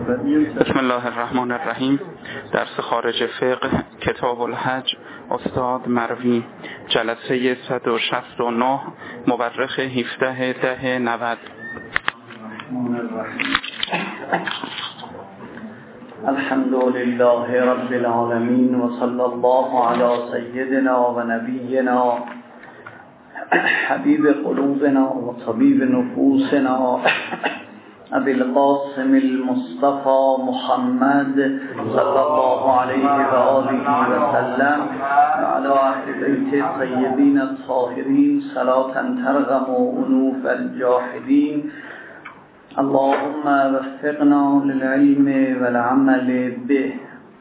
بسم الله الرحمن الرحیم. درس خارج فقه کتاب الحج، استاد مروی، جلسه 169، مورخ 17/10/90. الحمد لله رب العالمین و صلی الله علی سیدنا و نبینا حبیب قلوبنا و طبیب نفوسنا ابی القاسم المصطفى محمد صلی الله علیه و آله و سلم و علی اهل بیت الطیبین الطاهرین صلاة ترغم انوف الجاحدین. اللهم وفقنا للعلم والعمل به.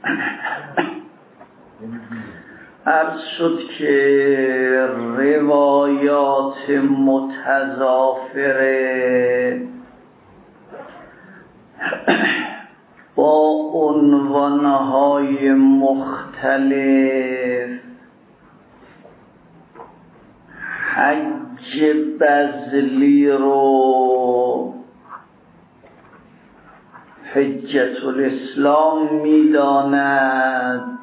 عرض شد که روایات متضافره با عنوانهای مختلف حج بذلی رو حجت الاسلام میداند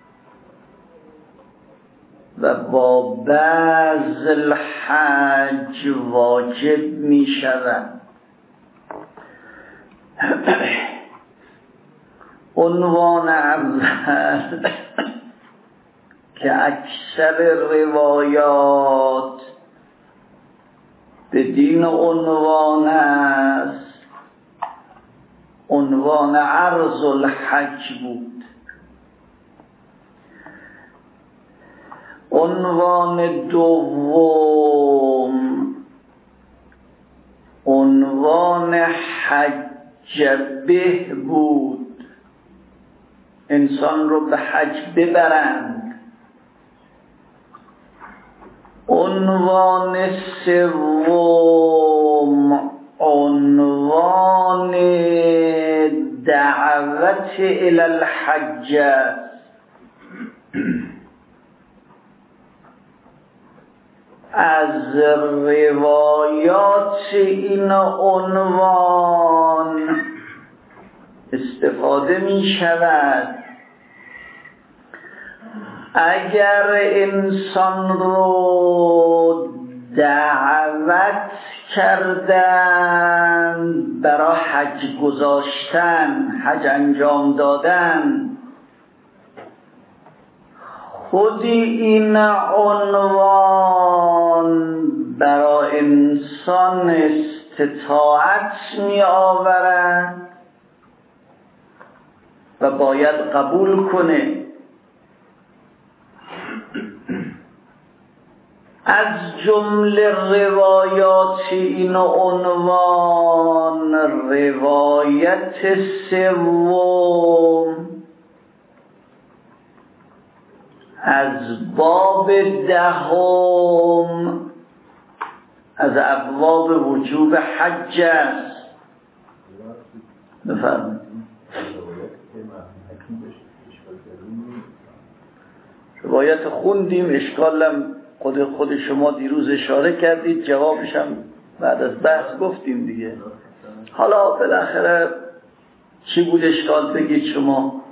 و با بذل حج واجب می شود. عنوان اول که اکثر روایات بدین عنوان است، عنوان عرض الحج بود. عنوان دوم عنوان حج به بود، انسان رو به حج ببرند. عنوان سوم عنوان دعوت الی الحج است. از روایات این عنوان استفاده می شود اگر انسان رو دعوت کردن برای حج گذاشتن، حج انجام دادن. خود این عنوان برای انسان استطاعت می آورد و باید قبول کنه. از جمله روایات این عنوان روایت سوم از باب دهم از ابواب وجوب حج است. بفرمایید. روایت خوندیم، اشکالم خود شما دیروز اشاره کردید، جوابش هم بعد از بحث گفتیم دیگه. حالا بالاخره چی بود اشکال بگید شما؟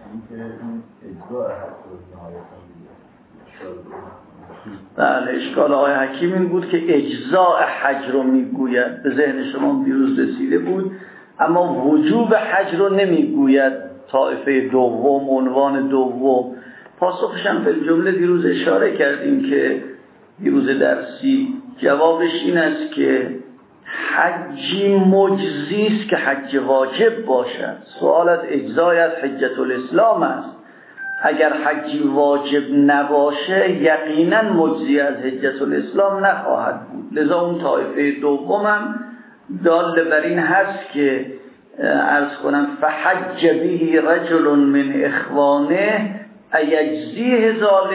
بله، اشکال آقای حکیم این بود که اجزاء حج رو میگوید، به ذهن شما دیروز رسیده بود، اما وجوب حج رو نمیگوید. طایفه دوم، عنوان دوم، پاسخش هم به جمله دیروز اشاره کردیم که دیروز درسی جوابش این است که حجی مجزی است که حج واجب باشد. سوال از اجزای از حجت الاسلام است. اگر حجی واجب نباشه یقینا مجزی از حجت الاسلام نخواهد بود. لذا اون طایفه دومم دال بر این هست که عرض کنم فحج به رجل من اخوانه ایجزیه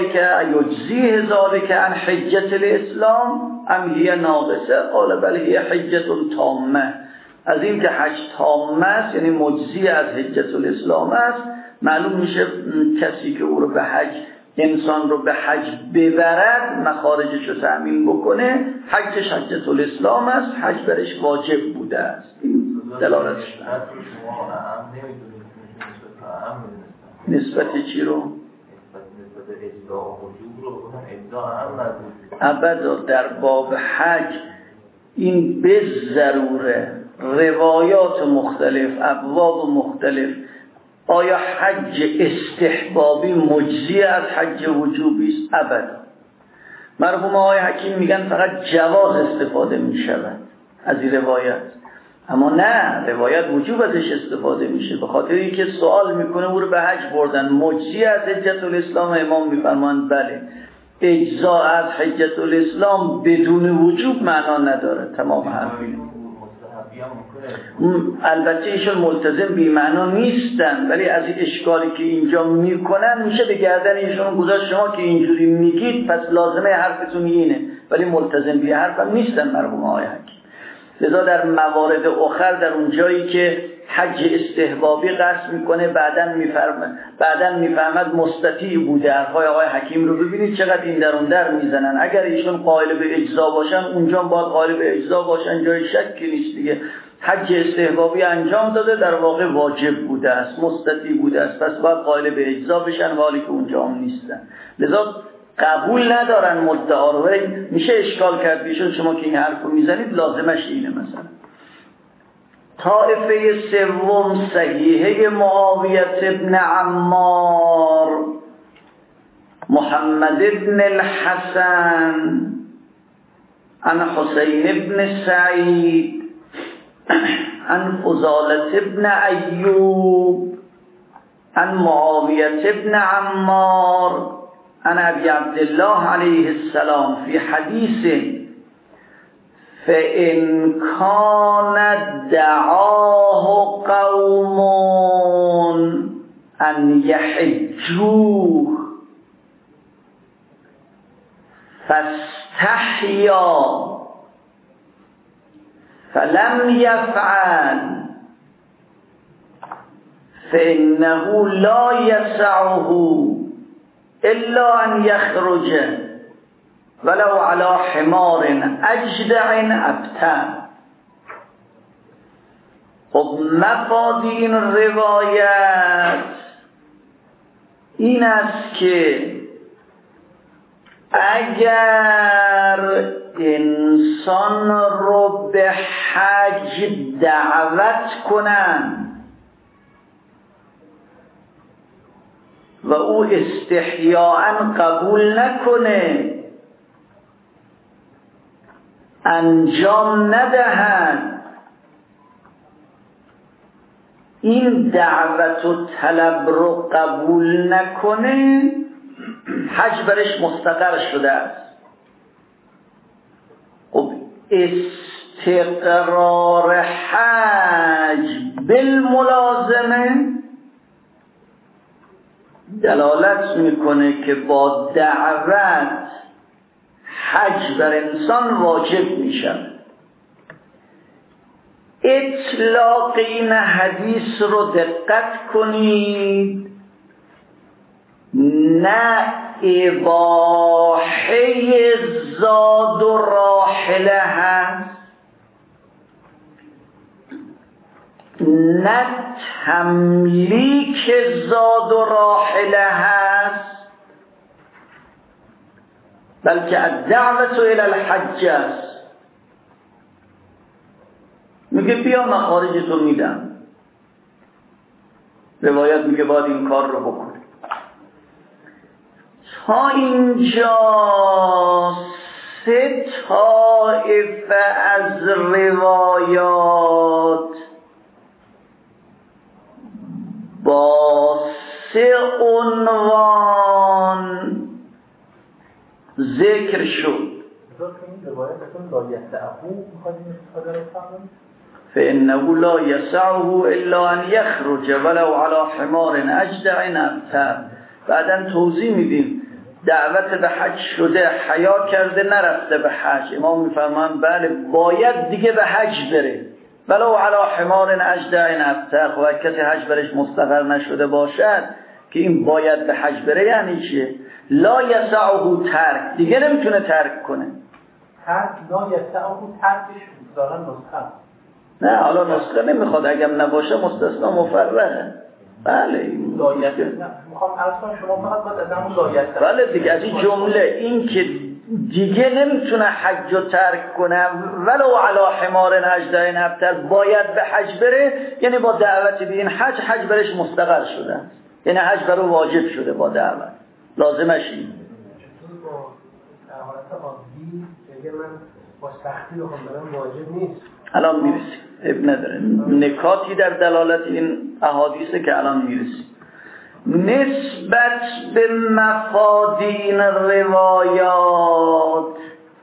ذالک عن حجت الاسلام ام هی ناقصه؟ قال بل هی حجت تامه. از این که حج تامه است یعنی مجزی از حجت الاسلام است، معلوم میشه کسی که او رو به حج انسان رو به حج ببرد، مخارجش رو تأمین بکنه، حجش حجت الاسلام است، حج برش واجب بوده است. این دلالتش نسبت چی رو؟ نسبت اجزا و وجوب رو اجزا هم ابدا در باب حج این به ضروره روایات مختلف ابواب مختلف. آیا حج استحبابی مجزی از حج وجوبی است؟ ابدا. مرحوم آقای حکیم میگن فقط جواز استفاده میشود از این روایت، اما نه، روایت وجوب ازش استفاده میشه، به خاطر اینکه سوال میکنه او رو به حج بردن مجزی از حجت الاسلام. امام میفرمایند بله، اجزا از حجت الاسلام بدون وجوب معنا نداره. تمام حرفی البته ایشون ملتزم بی معنا نیستن، ولی از این اشکالی که اینجا میکنن میشه به گردن ایشون گذاشت شما که اینجوری میگید پس لازمه حرفتون اینه، ولی ملتزم بی حرفم نیستن مرحوم آقای حکیم. لذا در موارد آخر در اون جایی که حج استحبابی قصد میکنه بعداً میفهمد مستطیع بوده. حرفای آقای حکیم رو ببینید چقدر این در اون در میزنن. اگر ایشون قائل به اجزا باشن اونجا باید قائل به اجزا باشن، جای شکی نیست دیگه. حج استحبابی انجام داده، در واقع واجب بوده است، مستطیع بوده است، پس باید قائل به اجزا بشن، حالی که اونجا هم نیستن. لذا قبول ندارن مدعا رو. میشه اشکال کرد بیشون شما که این حرف رو میزنید لازمش اینه. مثلا طائفه سوم صحیحه معاویه ابن عمار، محمد ابن الحسن عن حسین ابن سعید عن فضالة ابن ایوب عن معاویه ابن عمار عن ابي عبد الله عليه السلام في حديث فإن كان دعاه قوم أن يحجوه فاستحيا فلم يفعل فإنه لا يسعه إلا أن يخرج ولو على حمار أجدع أبتر. خب مفاد این روایت این است که اگر انسان رو به حج دعوت کنن و او استحیاءً قبول نکنه، انجام ندهد، این دعوت و طلب رو قبول نکنه، حج برش مستقر شده است. خب استقرار حج بالملازمه دلالت میکنه که با دعوت حج بر انسان واجب میشه. اطلاق این حدیث رو دقت کنید، نه اباحه زاد و راحله هست، نه تملیک زاد و راحله هست، بلکه الدعوت الى الحج است. میگه بیا مخارجتو میدم، روایت میگه باید این کار رو بکنی. تا اینجا سه طایفه از روایات با سه عنوان ذکر شد. فإنه لا يسعه إلا أن يخرج ولو على حمار أجدع أبتر. بعداً توضیح میدیم دعوت به حج شده، حیا کرده نرفته به حج، امام میفرمان بله باید دیگه به حج بره، ولو علی حمار اجدع ابتر. خب کسی حج برش مستقر نشده باشد که این باید به حج بره یعنی چیه؟ لا یسعه ترک، دیگه نمیتونه ترک کنه. ترک لا یسعه ترکش دارن نسخه نه حالا نسخه نمیخواد، اگر نباشه مستثنا مفرغه. بله میخوام عرض کنم شما فقط باید از همون لایت. بله دیگه، از این جمله این که دیگه نمیتونه حج رو ترک کنه ولو علی حمار اجدعین ابتر، باید به حج بره، یعنی با دعوت به این حج برش مستقر شده، یعنی حج برو واجب شده با دعوت، لازمش این. چطور با در حالت عادی اگر من با سختی بخوام برم واجب نیست؟ الان میرسیم، اب نداره، نکاتی در دلالت این احادیثه که الان میرسیم. نسبت به مفادین روایات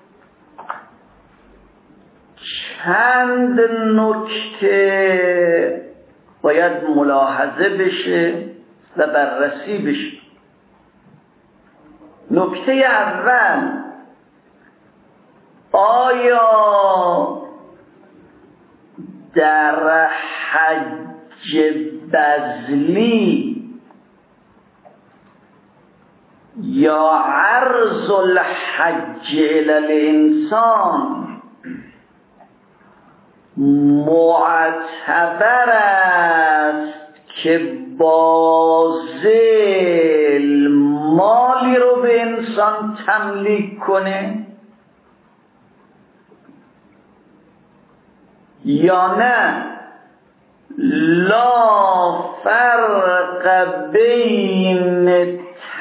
چند نکته باید ملاحظه بشه و بررسی بشه. نکته اول، آیا در حج بذلی یا عرض الحج الی الانسان معتبر است که باذل مالی رو به انسان تملیک کنه یا نه؟ لا فرق بین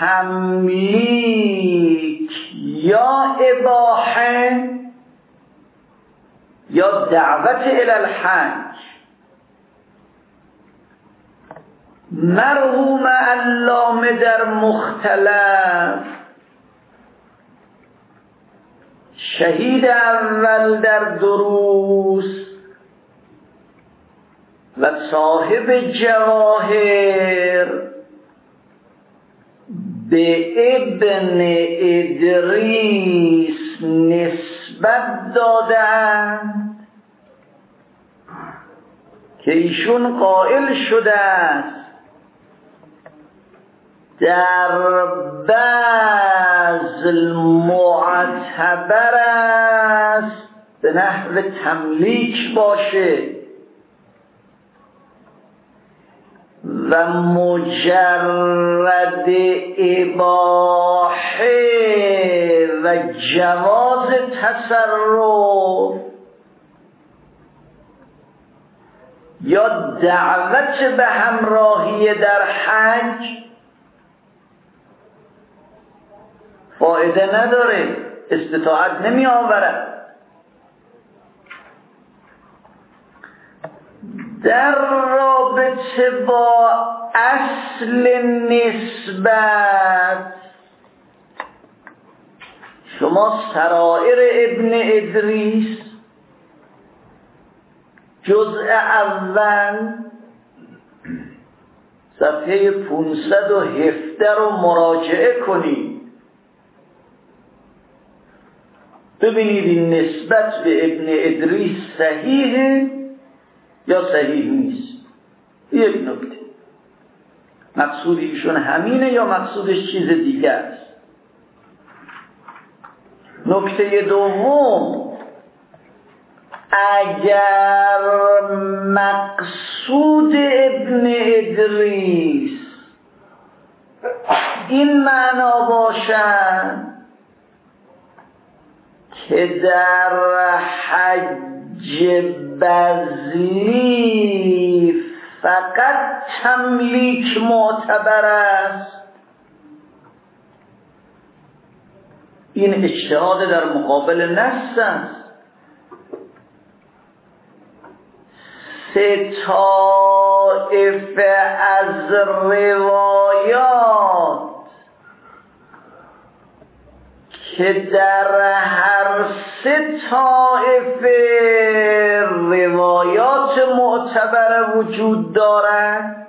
تملیک یا اباحه یا دعوت الی الحج. مرحوم علامه در مختلف، شهید اول در دروس و صاحب جواهر به ابن ادریس نسبت دادند که ایشون قائل شده است در بذل معتبر است به نحو تملیک باشه و مجرد اباحه و جواز تصرف یا دعوت به همراهی در حج فایده نداره، استطاعت نمی آورد. در رابطه با اصل نسبت، شما سرائر ابن ادریس جزء اول صفحه 517 رو مراجعه کنید، ببینید این نسبت به ابن ادریس صحیحه یا صحیح نیست. یک نکته، مقصود ایشون همینه یا مقصودش چیز دیگه است. نکته دوم، اگر مقصود ابن ادریس این معنا باشد که در حج بذلی فقط تملیک معتبر است، این اجتهاد در مقابل نص است. سه طایفه از روایات که در هر سه طایفه روایات معتبر وجود دارد،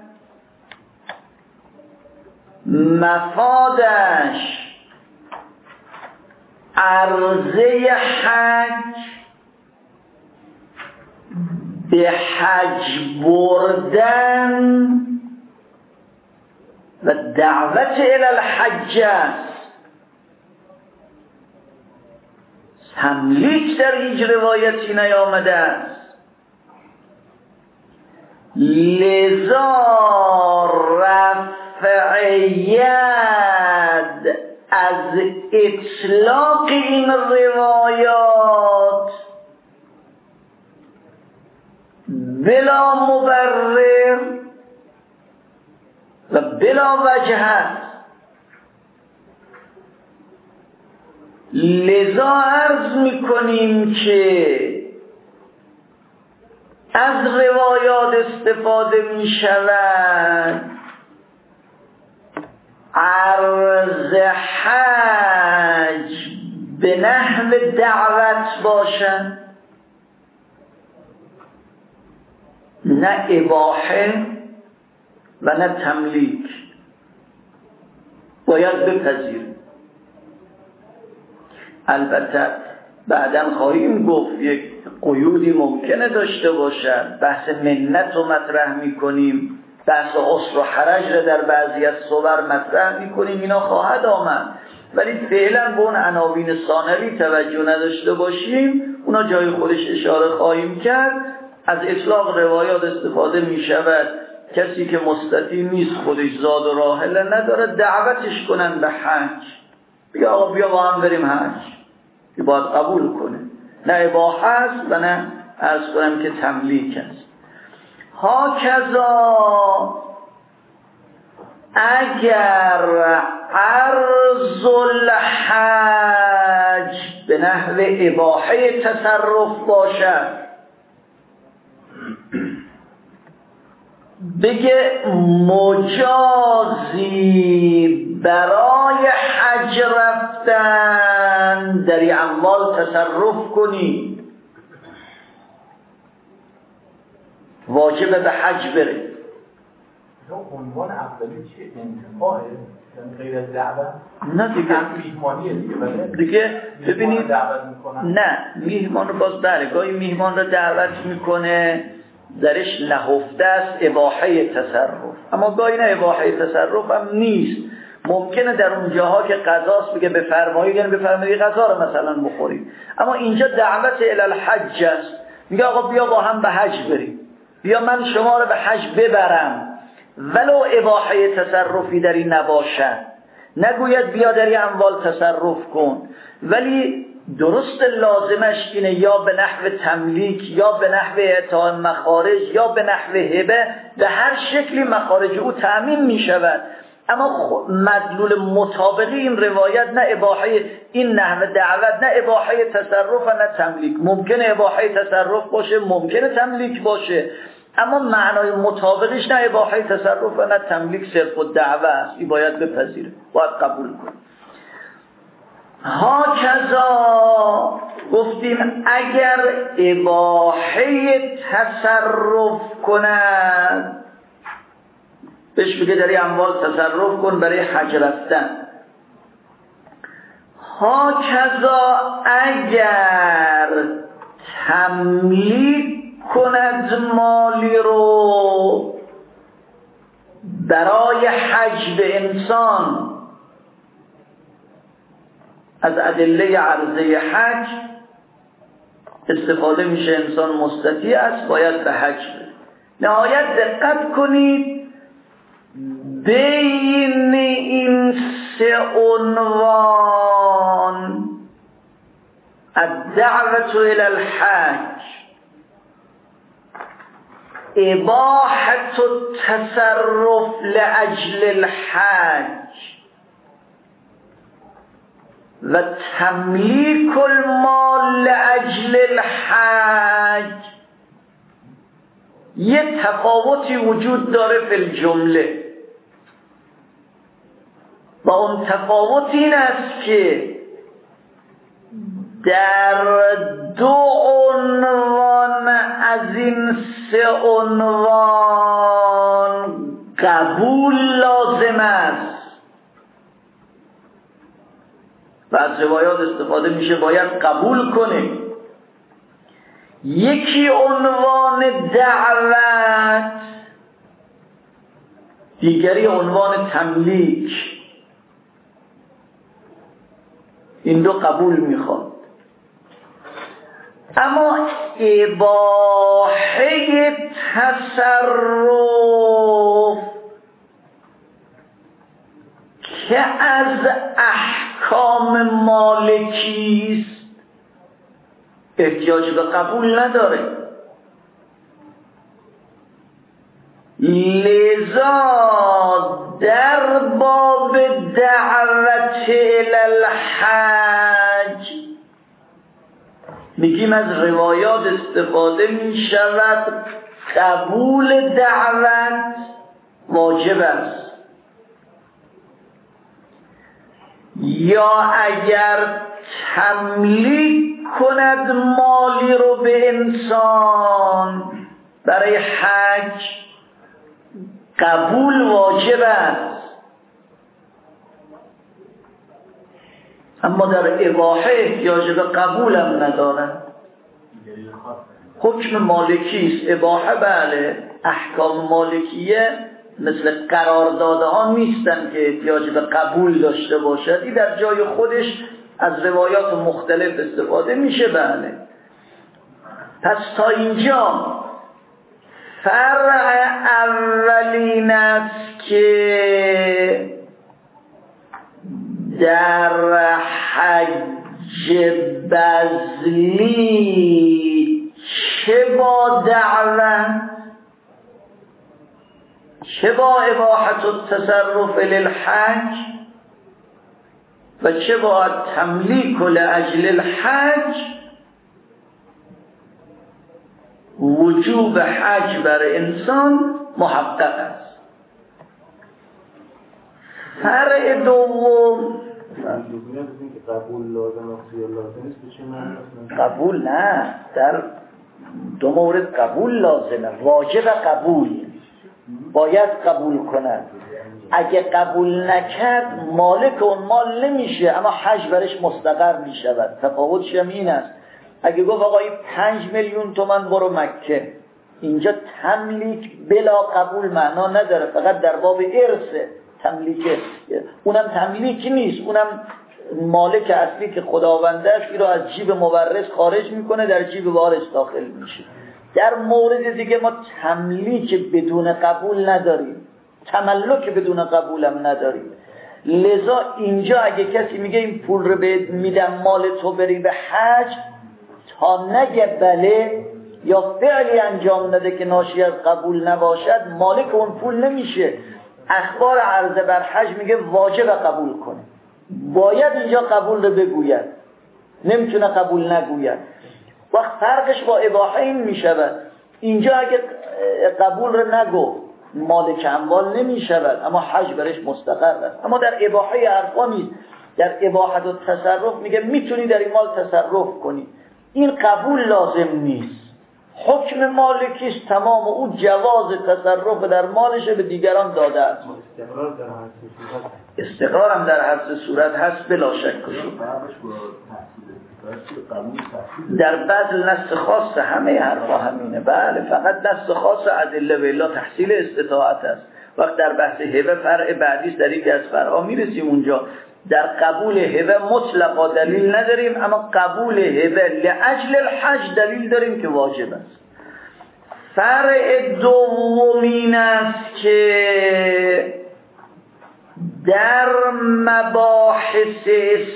مفادش عرضه حج به حج بردن و دعوت الی الحج است. تملیک در هیچ روایتی نیامده است. لذا رفع ید از اطلاق این روایات بلا مبرر و بلا وجهت. لذا عرض میکنیم که از روایات استفاده میشود عرض حج به نحو دعوت باشد، نه اباحه و نه تملیک. باید بپذیریم. البته بعداً خواهیم گفت یک قیودی ممکنه داشته باشد. بحث منت رو مطرح میکنیم، بحث عسر و حرج رو در بعضی از صور مطرح میکنیم، اینا خواهد آمد، ولی فعلا به اون عناوین ثانوی توجه نداشته باشیم. اونا جای خودش اشاره خواهیم کرد. از اطلاق روایات استفاده میشود کسی که مستطیع نیست، خودش زاد و راحله نداره، دعوتش کنن به حج، بیا آقا بیا با هم بریم حج، که باید قبول کنه، نه اباحه است و نه عرض کنم که تملیک است. هاکذا اگر عرض الحج به نحو اباحه تصرف باشد، بگه مجازی برای حج رفتن در این اموال تصرف کنی، واجبه به حج بره. عنوان اولی چیه؟ انتفاعه؟ یعنی غیر از دعوت؟ نه دیگه میهمانیه دیگه ببینید، نه میهمان رو باز گاهی میهمان رو دعوت میکنه، درش نهفته است اباحه تصرف، اما گاهی نه اباحه تصرف هم نیست. ممکنه در اون جاها که غذاست بگه بفرمایید، یعنی بفرمایید غذا رو مثلا بخورید، اما اینجا دعوت الی الحج است، میگه آقا بیا با هم به حج بریم، بیا من شما رو به حج ببرم، ولو اباحه تصرفی در این نباشد، نگوید بیا در این اموال تصرف کن، ولی درست لازمش اینه یا به نحو تملیک یا به نحو اعطاء مخارج یا به نحو هبه، به هر شکلی مخارج او تأمین می شود. اما مدلول مطابقی این روایت نه اباحه این نحو دعوت، نه اباحه تصرف و نه تملیک. ممکنه اباحه تصرف باشه، ممکنه تملیک باشه، اما معنای مطابقش نه اباحه تصرف و نه تملیک، صرف الدعوه است. این باید بپذیره، باید قبول کنه. هاکذا گفتیم اگر اباحه تصرف کند، بهش بگه داری اموال تصرف کن برای حج رفتن. هاکذا اگر تملیک کند مالی رو برای حج به انسان، از ادله عرضه حج استفاده میشه، انسان مستطیع است باید به حج بره. نهایت دقت کنید بین این سه عنوان، الدعوة الى الحج، اباحة التصرف لاجل الحج و تملیک المال لاجل الحج، یه تفاوتی وجود داره فی الجمله، و اون تفاوت این است که در دو عنوان از این سه عنوان قبول لازم است و از روایات استفاده میشه باید قبول کنه. یکی عنوان دعوت، دیگری عنوان تملیک. این دو قبول میخواد. اما اباحه تصرف که از احکام مالکی است احتیاج به قبول نداره. لذا در باب دعوت الی الحج میگیم از روایات استفاده می شود قبول دعوت واجب است، یا اگر تملیک کند مالی رو به انسان برای حج قبول واجب است، اما در اباحه احتیاج به قبول هم ندارد. حکم مالکی است، اباحه بله، احکام مالکیه مثل قراردادها ها نیستن که احتیاج به قبول داشته باشد. این در جای خودش از روایات مختلف استفاده میشه بله. پس تا اینجا فرع اولین است که در حج بذلی چه با دعوت چه با اباحة التصرف للحج و چه با تملیک لاجل الحج وجوب حج بر انسان محقق است. فرع دوم قبول نه، در دو مورد قبول لازمه، واجب قبول باید قبول کند. اگه قبول نکرد مالک اون مال نمیشه اما حج برش مستقر میشود. تفاوتش هم این است، اگه گفت آقای 5 میلیون تومان برو مکه، اینجا تملیک بلا قبول معنا نداره، فقط در باب ارث تملیک، اونم تملیک نیست، اونم مالک اصلی که خداونده است این رو از جیب مورث خارج میکنه در جیب وارث داخل میشه. در مورد دیگه ما تملیک بدون قبول نداریم، تملک بدون قبول هم نداریم. لذا اینجا اگه کسی میگه این پول رو میدم مال تو بری به حج، تا نگه بله یا فعلی انجام نده که ناشی از قبول نباشد مالک اون پول نمیشه. اخبار عرضه بر حج میگه واجب قبول کنه، باید اینجا قبول رو بگوید، نمیتونه قبول نگوید. وقت فرقش با اباحه این میشود، اینجا اگه قبول رو نگفت مالک اموال نمیشود اما حج برش مستقر است. اما در اباحه حرفا نیست، در اباحه و تصرف میگه میتونی در این مال تصرف کنی، این قبول لازم نیست. حکم مالکی است، تمام او جواز تصرف در مالش به دیگران داده است. استقرار هم در هر صورت هست بلا شک. در بذل نص خاص همه حرفا همینه بله، فقط نص خاص ادله و الا تحصیل استطاعت است. وقت در بحث هبه فرع بعدیست، در یکی از فرعا میرسیم اونجا. در قبول هبه مطلقا دلیل نداریم، اما قبول هبه لاجل الحج دلیل داریم که واجب است. فرع دومین است که در مباحث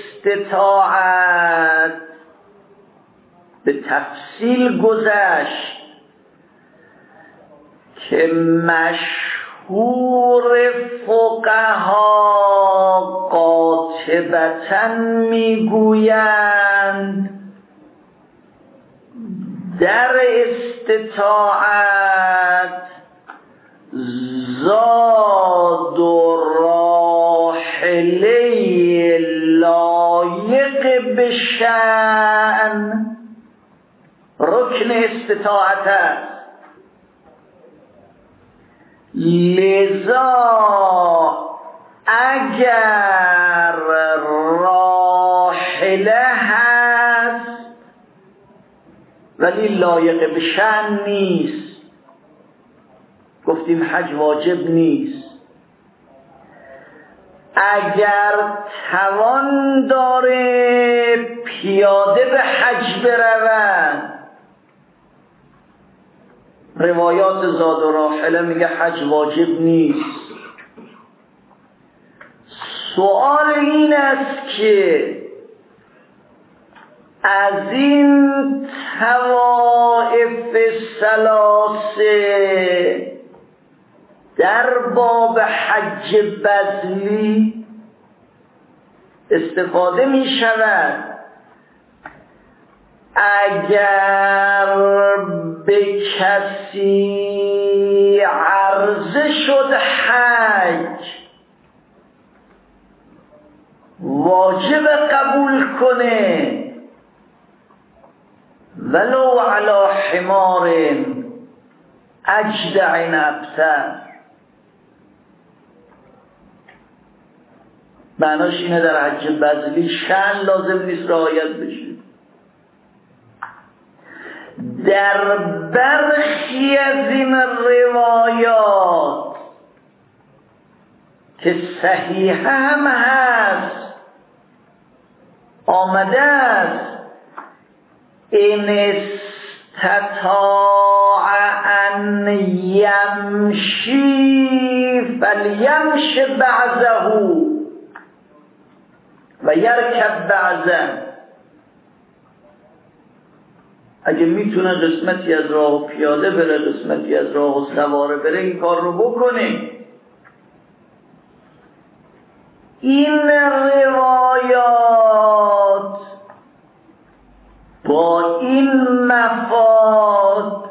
استطاعت به تفصیل گذشت که مشهور فقها قاطبتاً میگویند در استطاعت زاد و راحله لایق به شأن رکن استطاعت است. لذا اگر راحله هست ولی لایق به شأن نیست، گفتیم حج واجب نیست، اگر توان داره پیاده به حج برود. روایات زاد و راحله میگه حج واجب نیست. سوال این است که از این طوائف ثلاثه در باب حج بذلی استفاده می شود. اگر به کسی عرضه شد حج واجب قبول کنه ولو علی حمار اجدع ابتر. معناش اینه در حج بذلی شأن لازم نیست رعایت بشه. در برخی از این روایات که صحیح هم هست آمده است این استطاع ان یمشی فلیمش بعضه و یرکب بعضه. اگه میتونه قسمتی از راه پیاده بره قسمتی از راه سواره بره این کار رو بکنه. این روایات با این مفاد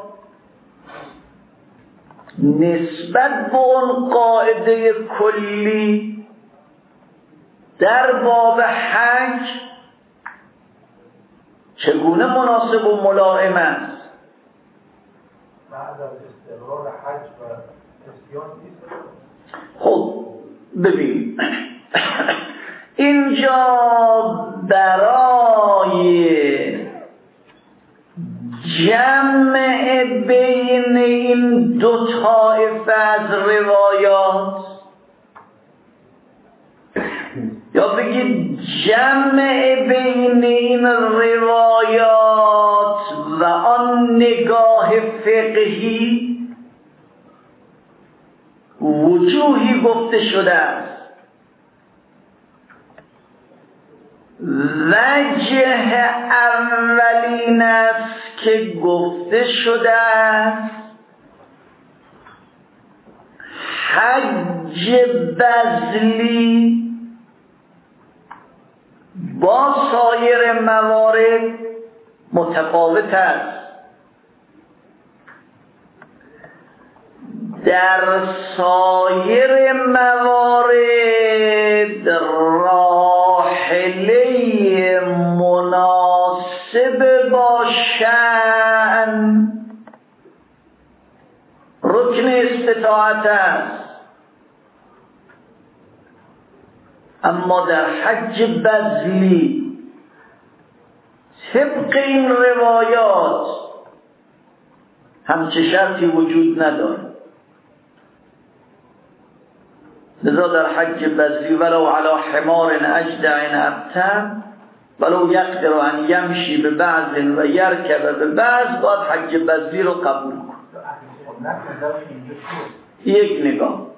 نسبت به اون قاعده کلی در باب حج چگونه مناسب و ملائم است؟ بعد از استقرار حج و اسیان نیست. خب ببین اینجا برای جمع بین این دو طایفه از روایات یا بگید جمع بین این روایات و آن نگاه فقهی وجوهی گفته شده است. وجه اولین است که گفته شده است حج بذلی با سایر موارد متفاوت است. در سایر موارد راحله مناسب با شأن رکن استطاعت است، اما در حج بذلی طبق این روایات همچه شرطی وجود نداره. لذا در حج بذلی ولو علی حمار اجدع ابتر ولو یقدر ان یمشی به بعض و یرکب به بعض باید حج بذلی رو قبول کن. یک نگاه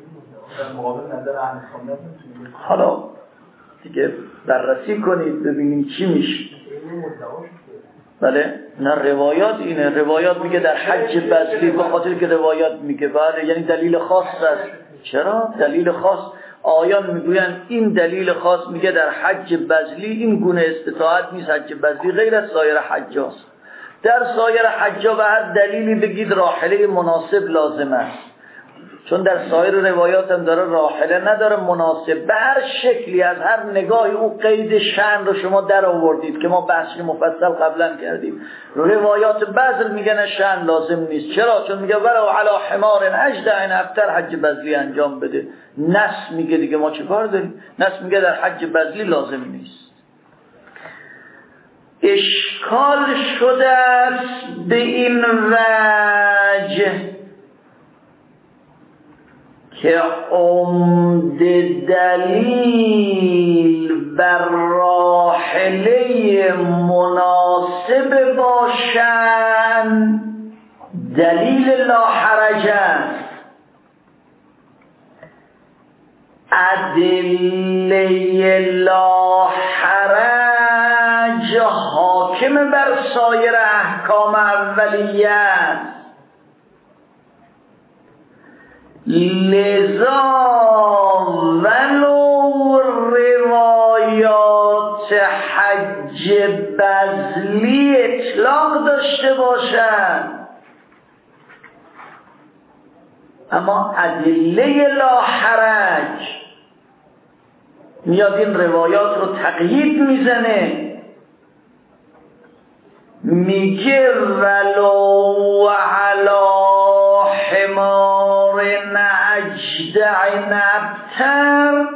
حالا دیگه بررسی کنید ببینیم چی میشه. بله نه روایات اینه. روایات میگه در حج بذلی به خاطر که روایات میگه بله یعنی دلیل خاص است. چرا؟ دلیل خاص آیان میگوین این دلیل خاص میگه در حج بذلی این گونه استطاعت نیست. حج بذلی غیر از سایر حجاست. در سایر حجا به هر دلیلی بگید راحله مناسب لازم است، چون در سایر روایات هم داره راحله نداره مناسب. به هر شکلی از هر نگاهی او قید شأن رو شما در آوردید که ما بحث مفصل قبلا کردیم. روایات بذل میگن شأن لازم نیست. چرا؟ چون میگه ولو علی حمار اجدع ابتر حج بذلی انجام بده. نص میگه دیگه ما چه کار داریم؟ نص میگه در حج بذلی لازم نیست. اشکال شده است به این وجه که عمده دلیل بر راحله مناسب باشند دلیل لا حرج است. ادله لا حرج حاکم بر سایر احکام اولیه است. لذا ولو روایات حج بذلی اطلاق داشته باشند، اما ادله لا حرج میاد این روایات رو تقیید میزنه، میگه ولو علی حمار نجدع نبتر،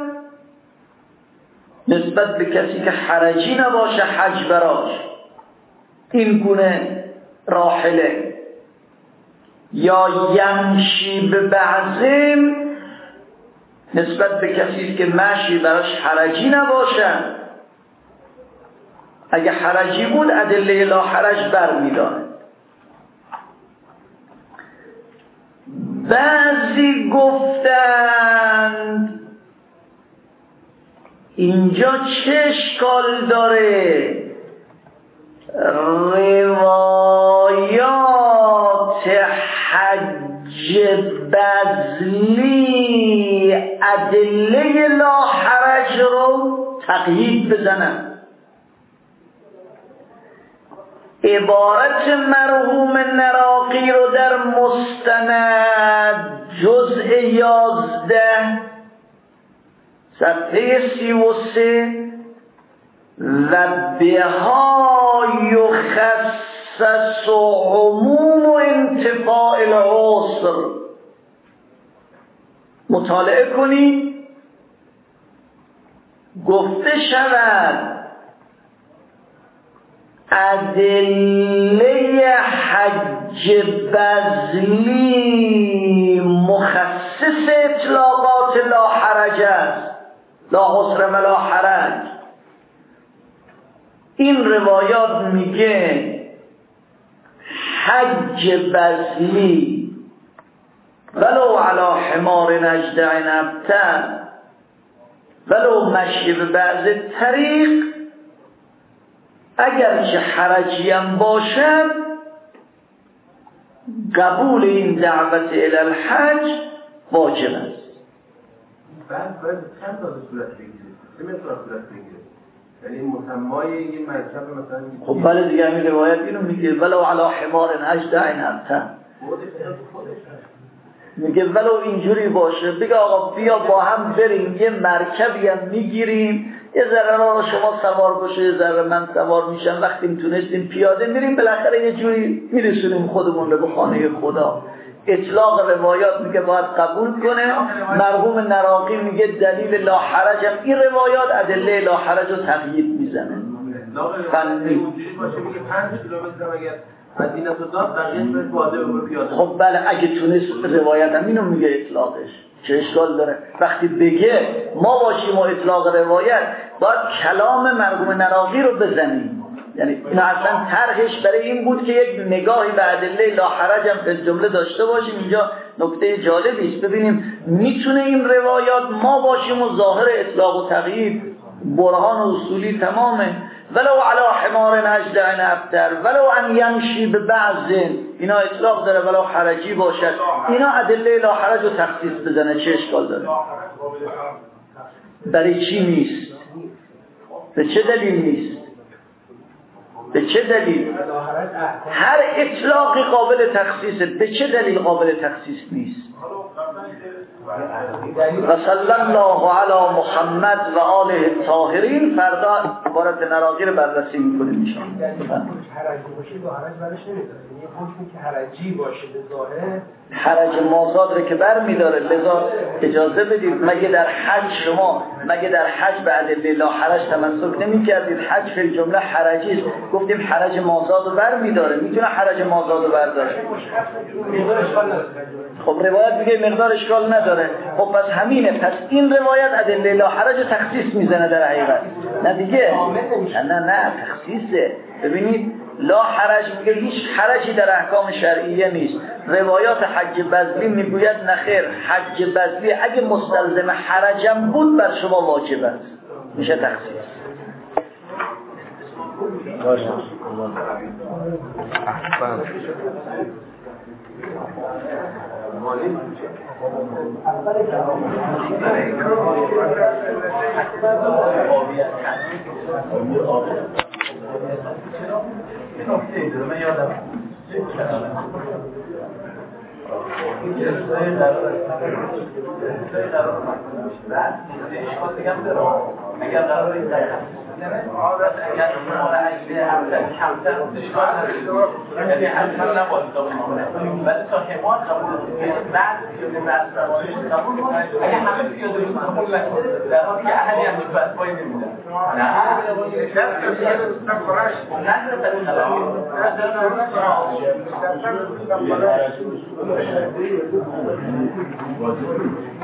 نسبت به کسی که حرجی نباشه حج براش، این گونه راحله، یا یمشی به بعضم، نسبت به کسی که مشی براش حرجی نباشه. اگه حرجی بود ادله لا حرج برمی‌داره. بعضی گفتند اینجا چه اشکال داره؟ روایات حج بذلی ادله لا حرج رو تقیید بزنن. عبارت مرحوم نراقی رو در مستند جزء 11 صفحه 33 و بها یخصص عموم و انتفاع العسر مطالعه کنید. گفته شود ادله حج بذلی مخصص اطلاقات لا حرج است، لا حسر و لا حرج. این روایات میگه حج بذلی ولو علی حمار نجدع نبتن ولو مشی به بعض طریق، اگر چه حرجی هم باشد قبول این دعوت الی الحج واجب است. بعد باید چند تا صورت بگیره؟ چه مثلا صورت بگیره؟ یعنی مسمای یه مذهب مثلا خب بله دیگه همین روایت اینو میگه ولو علی حمار نجدع نبتن، میگه ولو اینجوری باشه، بگه آقا بیا با هم بریم یه مرکبی هم میگیریم، یه ذره را شما سوار باشه یه ذره من سوار میشم، وقتی میتونستیم پیاده میریم، بالاخره یه جوری میرسونیم خودمون رو به خانه خدا. اطلاق روایات میگه باید قبول کنه. مرحوم نراقی میگه دلیل لا حرج هم این روایات ادله لا حرج رو تقیید میزنه. فنی باشه میگه 5 کیلومتر اگر مدینه تو داد بقیه به باده و پیاده. خب بله اگه تونست روایت هم اینو میگه اطلاقش چه اشکال داره؟ وقتی بگه ما باشیم و اطلاق روایت باید کلام مرحوم نراقی رو بزنیم. یعنی این اصلا طرحش برای این بود که یک نگاهی به ادله لا حرج هم به جمله داشته باشیم. اینجا نکته جالبی است، ببینیم میتونه این روایات ما باشیم و ظاهر اطلاق و تقیید برهان اصولی تمامه. ولو علی حمار نجدع نبتر ولو ان یمشی به بعض، اینا اطلاق داره، ولو حرجی باشد، اینا ادله لا حرج رو تخصیص بزنه. چه اشکال داره؟ برای چی نیست؟ به چه دلیل نیست؟ به چه دلیل؟ هر اطلاقی قابل تخصیصه، به چه دلیل قابل تخصیص نیست؟ و صلی الله علی محمد و آله الطاهرین. فردا عبارت نراقی رو بررسی می‌کنیم ان شاء الله. حرجی باشه با حرج برش نمیاد، یعنی حکمی که حرجی باشه به ظاهر حرج مازاد رو که برمی‌داره. لذا اجازه بدید مگه در حج شما مگه در حج به ادله لا حرج تمسک نمی‌کردید؟ حج فی الجمله حرجی است. گفتیم حرج مازاد رو بر می‌داره، میتونه حرج مازاد رو برداشت. خب روایت میگه مقدار اشکال نداره. خب پس همینه. پس این روایت ادله لا حرج تخصیص میزنه در حقیقت. نه دیگه. نه تخصیصه. ببینید لا حرج میگه هیچ حرجی در احکام شرعیه نیست. روایات حج بذلی میگوید نخیر، حج بذلی اگه مستلزم حرجم بود بر شما واجب است، میشه تخصیص. اگر قرار این عادت اگر مال اجلی کمتر اشکال نداره، یعنی حتما نباید قبول، ولی تا حمار قبول بعد پیاده بعد سوارش قبول کنه. اگر همه پیاده رو قبول نکنه در حالی که اهلی هم نسبت پایی نمیدن. نه